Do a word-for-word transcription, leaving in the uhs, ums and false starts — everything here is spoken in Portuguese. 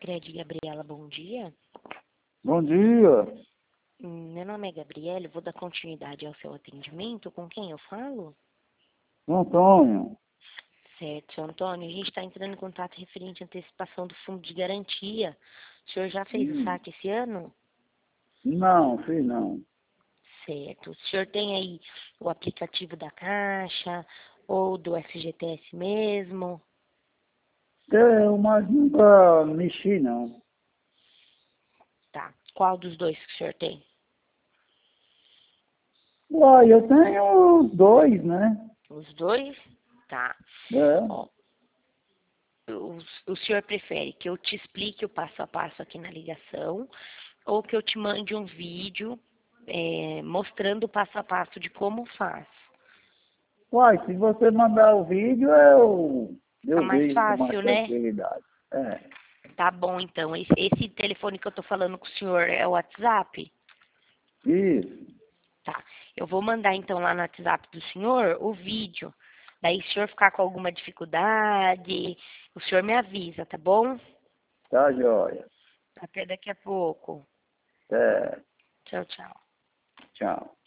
Sicredi, Gabriela, bom dia. Bom dia. Hum, Meu nome é Gabriela, eu vou dar continuidade ao seu atendimento. Com quem eu falo? Antônio. Certo, seu Antônio, a gente está entrando em contato referente à antecipação do fundo de garantia. O senhor já fez o Hum, saque esse ano? Não, fiz não. Certo. O senhor tem aí o aplicativo da Caixa ou do F G T S mesmo? Eu, mas nunca mexi não. Tá. Qual dos dois que o senhor tem? Uai, eu tenho dois, né? Os dois? Tá. É. Ó, o, o senhor prefere que eu te explique o passo a passo aqui na ligação ou que eu te mande um vídeo é, mostrando o passo a passo de como faz? Uai, se você mandar o vídeo, eu, Tá eu mais vejo com mais fácil, né? tranquilidade. É. Tá bom, então. Esse, esse telefone que eu tô falando com o senhor é o WhatsApp? Isso. Tá. Eu vou mandar então lá no WhatsApp do senhor o vídeo. Daí, se o senhor ficar com alguma dificuldade, o senhor me avisa, tá bom? Tá joia. Até daqui a pouco. É. Tchau, tchau. Tchau.